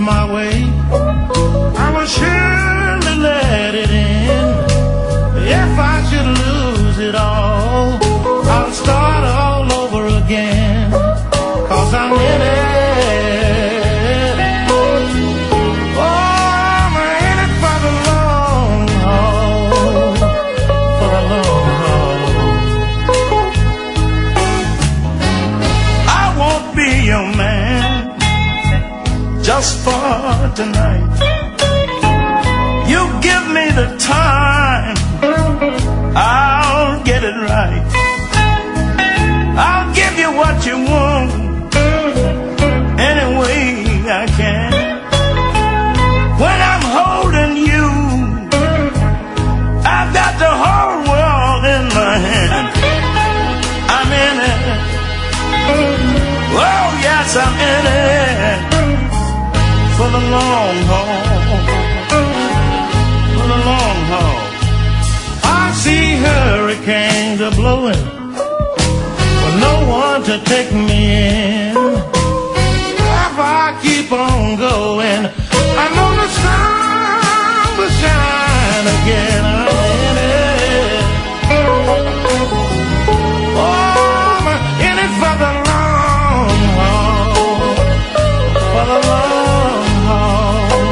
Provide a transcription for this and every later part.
my way, I will surely let it in. If I should lose it all, I'll start all over again, 'cause I'm in it. Oh, I'm in it for the long haul, for the long haul. I won't be your man just for tonight. You give me the time, I'll get it right. I'll give you what you want any way I can. When I'm holding you, I've got the whole world in my hand. I'm in it. Oh yes, I'm in it for the long haul, for the long haul. I see hurricanes are blowing with no one to take me in. If I keep on going, I know the sun will shine again. I'm in it. Oh, I'm in it for the long haul, for the long haul.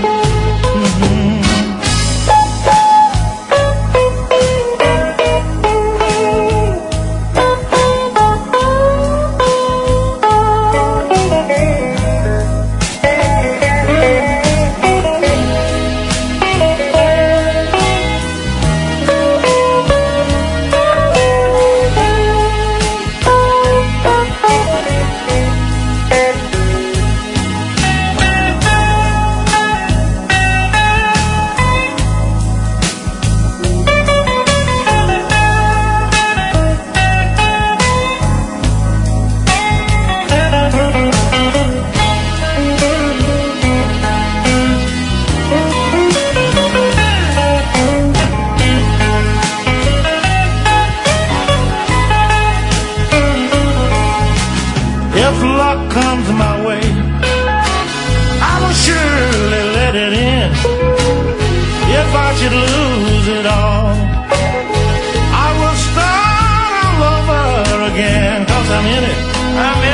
If luck comes my way, I will surely let it in. If I should lose it all, I will start all over again, 'cause I'm in it. I'm in it.